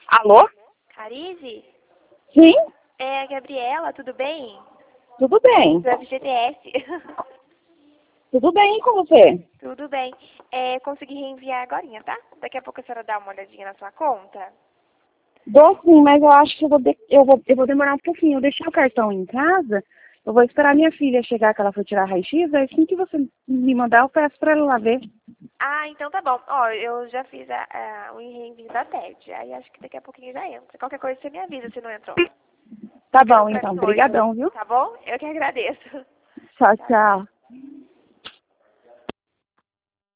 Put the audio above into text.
Alô? Carize? Sim? É a Gabriela, tudo bem? Tudo bem. Do FGTS. Tudo bem com você? Tudo bem. Consegui reenviar agorinha, tá? Daqui a pouco a senhora dá uma olhadinha na sua conta. Dou sim, mas eu acho que eu vou demorar um pouquinho. Eu deixei o cartão em casa, eu vou esperar minha filha chegar, que ela foi tirar raio-x, aí assim que você me mandar, eu peço pra ela lá ver. Ah, então tá bom. Ó, eu já fiz o reenvio da TED. Aí acho que daqui a pouquinho já entra. Qualquer coisa você me avisa se não entrou. Tá Fica no bom, então. pra mim hoje, Obrigadão, viu? tá bom? Eu que agradeço. Tchau, Tchau, tchau. tchau.